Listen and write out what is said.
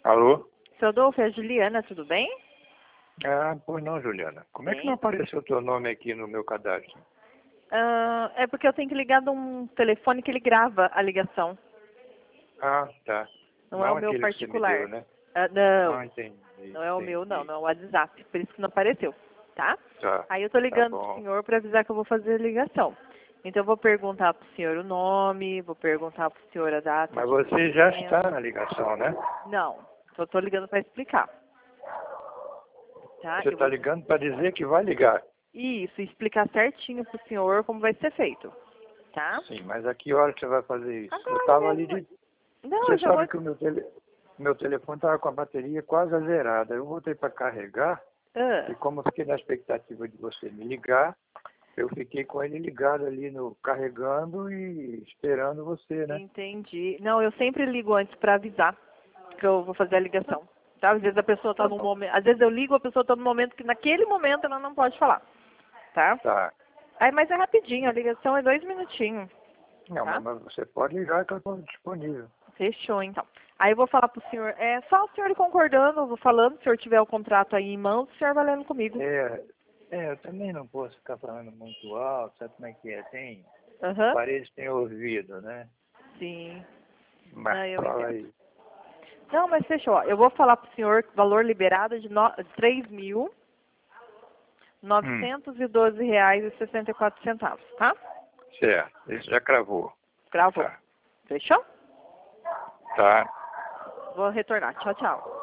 Alô? Seu Adolfo, é a Juliana, tudo bem? Ah, pois não, Juliana. Como é que Sim. não apareceu o teu nome aqui no meu cadastro? É porque eu tenho que ligar de um telefone que ele grava a ligação. Ah, tá. Não é o meu aquele que você me particular. deu, né? Não, Ah, entendi. não é o meu, não Entendi. é o WhatsApp. Por isso que não apareceu, tá? Tá, Aí eu tô tá ligando pro bom. senhor para avisar que eu vou fazer a ligação. Então eu vou perguntar pro senhor o nome, vou perguntar pro senhor a data Mas de você já nascimento. está na ligação, né? Não, só tô ligando para explicar. Tá? Você Eu está vou ligando para dizer que vai ligar. Isso, explicar certinho pro senhor como vai ser feito, tá? Sim, mas a que hora que você vai fazer isso? Eu Agora estava ali mesmo. de... Não, eu Você já vou. sabe que o meu telefone estava com a bateria quase zerada. Eu voltei para carregar Ah, e como eu fiquei na expectativa de você me ligar, eu fiquei com ele ligado ali no carregando e esperando você, né? entendi. Não, eu sempre ligo antes para avisar que eu vou fazer a ligação. Tá? Às vezes a pessoa tá Tá num bom. momento. Às vezes eu ligo, a pessoa tá num momento que naquele momento ela não pode falar. Tá? Tá. Aí, mas é rapidinho, a ligação é 2 minutinhos. Não, Tá? mas você pode ligar que eu estou disponível. Fechou, então. Aí eu vou falar pro senhor, é só o senhor ir concordando, eu vou falando, se o senhor tiver o contrato aí em mãos, o senhor vai lendo comigo. Eu também não posso ficar falando muito alto, sabe como é que é? Tem, Aham. parede tem ouvido, né? Sim. Mas Não, eu fala entendo. aí. Não, mas fechou. Eu vou falar pro senhor que o valor liberado é de R$ Hum, 3.912,64, tá? certo, isso já cravou. Gravou. Tá, Fechou? tá. Vou retornar. Tchau, tchau.